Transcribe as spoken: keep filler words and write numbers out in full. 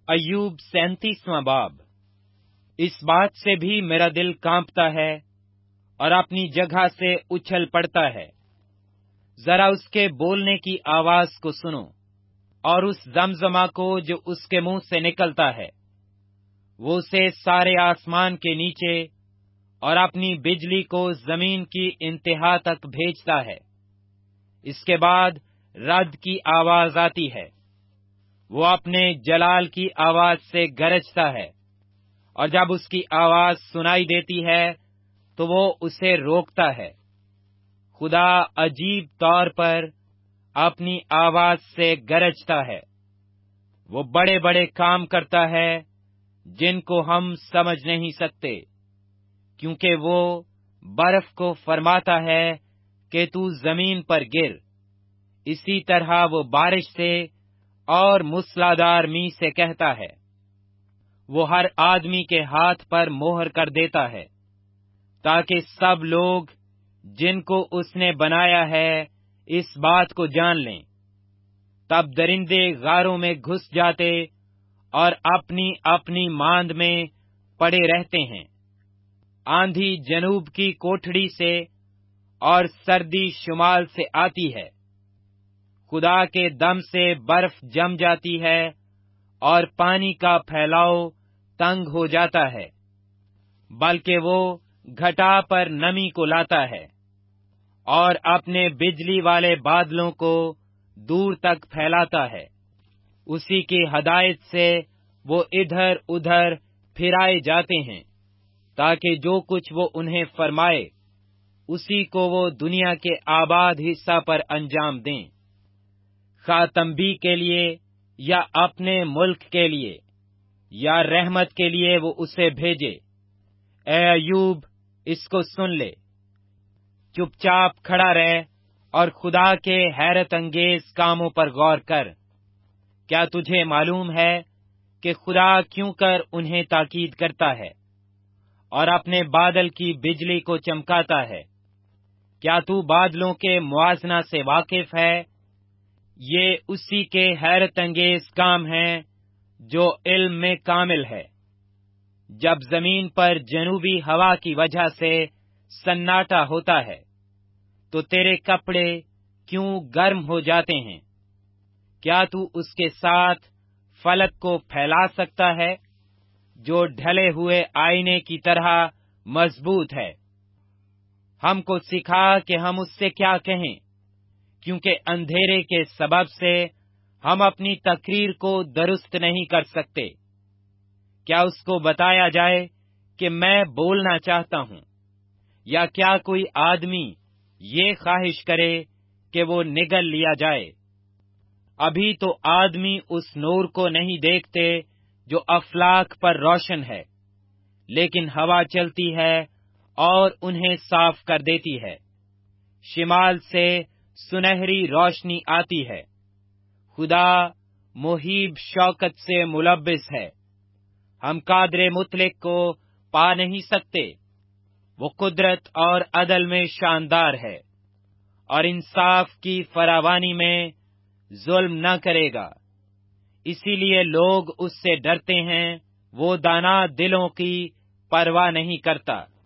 ایوب سینتیسواں باب۔ اس بات سے بھی میرا دل کانپتا ہے اور اپنی جگہ سے اچھل پڑتا ہے۔ ذرا اس کے بولنے کی آواز کو سنو اور اس زمزمہ کو جو اس کے منہ سے نکلتا ہے۔ وہ اسے سارے آسمان کے نیچے اور اپنی بجلی کو زمین کی انتہا تک بھیجتا ہے۔ اس کے بعد رعد کی آواز آتی ہے۔ وہ اپنے جلال کی آواز سے گرجتا ہے، اور جب اس کی آواز سنائی دیتی ہے تو وہ اسے روکتا ہے۔ خدا عجیب طور پر اپنی آواز سے گرجتا ہے۔ وہ بڑے بڑے کام کرتا ہے جن کو ہم سمجھ نہیں سکتے، کیونکہ وہ برف کو فرماتا ہے کہ تو زمین پر گر۔ اسی طرح وہ بارش سے اور موسلادھار می سے کہتا ہے۔ وہ ہر آدمی کے ہاتھ پر مہر کر دیتا ہے، تاکہ سب لوگ جن کو اس نے بنایا ہے اس بات کو جان لیں۔ تب درندے غاروں میں گھس جاتے اور اپنی اپنی ماند میں پڑے رہتے ہیں۔ آندھی جنوب کی کوٹھڑی سے اور سردی شمال سے آتی ہے۔ خدا کے دم سے برف جم جاتی ہے اور پانی کا پھیلاؤ تنگ ہو جاتا ہے، بلکہ وہ گھٹا پر نمی کو لاتا ہے اور اپنے بجلی والے بادلوں کو دور تک پھیلاتا ہے۔ اسی کی ہدایت سے وہ ادھر ادھر پھرائے جاتے ہیں، تاکہ جو کچھ وہ انہیں فرمائے اسی کو وہ دنیا کے آباد حصہ پر انجام دیں، خواہ تنبیہ کے لیے یا اپنے ملک کے لیے یا رحمت کے لیے وہ اسے بھیجے۔ اے ایوب، اس کو سن لے، چپ چاپ کھڑا رہ اور خدا کے حیرت انگیز کاموں پر غور کر۔ کیا تجھے معلوم ہے کہ خدا کیوں کر انہیں تاکید کرتا ہے اور اپنے بادل کی بجلی کو چمکاتا ہے؟ کیا تو بادلوں کے موازنہ سے واقف ہے؟ یہ اسی کے حیرت انگیز کام ہیں جو علم میں کامل ہے۔ جب زمین پر جنوبی ہوا کی وجہ سے سناٹا ہوتا ہے تو تیرے کپڑے کیوں گرم ہو جاتے ہیں؟ کیا تو اس کے ساتھ فلک کو پھیلا سکتا ہے جو ڈھلے ہوئے آئینے کی طرح مضبوط ہے؟ ہم کو سکھا کہ ہم اس سے کیا کہیں، کیونکہ اندھیرے کے سبب سے ہم اپنی تقریر کو درست نہیں کر سکتے۔ کیا اس کو بتایا جائے کہ میں بولنا چاہتا ہوں، یا کیا کوئی آدمی یہ خواہش کرے کہ وہ نگل لیا جائے؟ ابھی تو آدمی اس نور کو نہیں دیکھتے جو افلاک پر روشن ہے، لیکن ہوا چلتی ہے اور انہیں صاف کر دیتی ہے۔ شمال سے سنہری روشنی آتی ہے۔ خدا محیب شوکت سے ملبس ہے۔ ہم قادر مطلق کو پا نہیں سکتے۔ وہ قدرت اور عدل میں شاندار ہے، اور انصاف کی فراوانی میں ظلم نہ کرے گا۔ اسی لیے لوگ اس سے ڈرتے ہیں۔ وہ دانا دلوں کی پرواہ نہیں کرتا۔